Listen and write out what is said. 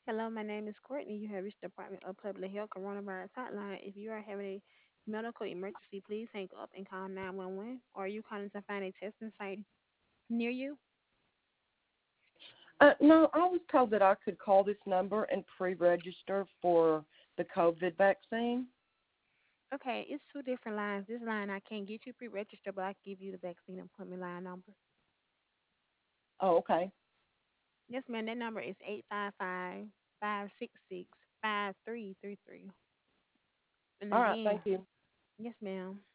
Hello, my name is Courtney. You have reached the Department of Public Health Coronavirus Hotline. If you are having a medical emergency, please hang up and call 911. Or are you calling to find a testing site near you? No, I was told that I could call this number and pre-register for the COVID vaccine. Okay, it's two different lines. This line I can't get you pre-registered, but I can give you the vaccine appointment line number. Oh, okay. Yes, ma'am. That number is 855-566-5333. And All right, again, thank you. yes, ma'am.